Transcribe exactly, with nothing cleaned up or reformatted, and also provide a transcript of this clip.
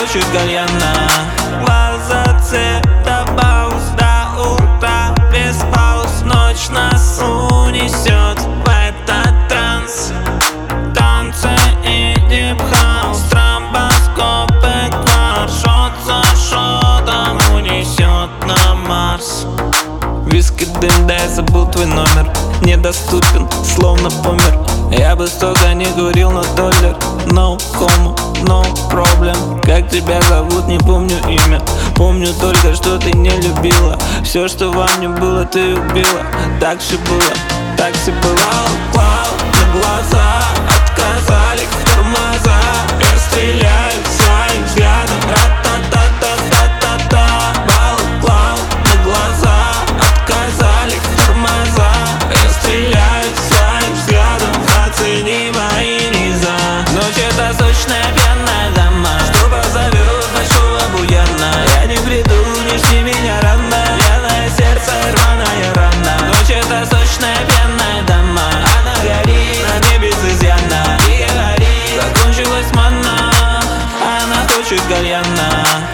хочет кальяна. Глаза цвета баус до утра без пауз. Ночь нас унесет в этот транс. Танцы и дип-хаус, стромбоскопы, кваршот за шотом унесет на Марс. Виски, дым, да я забыл твой номер. Недоступен, словно помер. Я бы столько не говорил, но доллар. No homo, no problem. Как тебя зовут, не помню имя. Помню только, что ты не любила. Все, что во мне было, ты убила. Так же было, так же было. Вау, на глаза отказали тормоза. Я стреляю своим взглядом. Ра-та-та-та-та-та-та. Вау, на глаза отказали тормоза. Я стреляю своим взглядом. Оцени мои низа. Ночь — это сочная пьяная дама, что позовет большого буяна. Я не приду, не жди меня рано. Пьяное сердце, рваная рана. Ночь — это сочная пьяная дама. Она горит, на небе без изъяна. И горит, закончилась манна. Она хочет кальяна.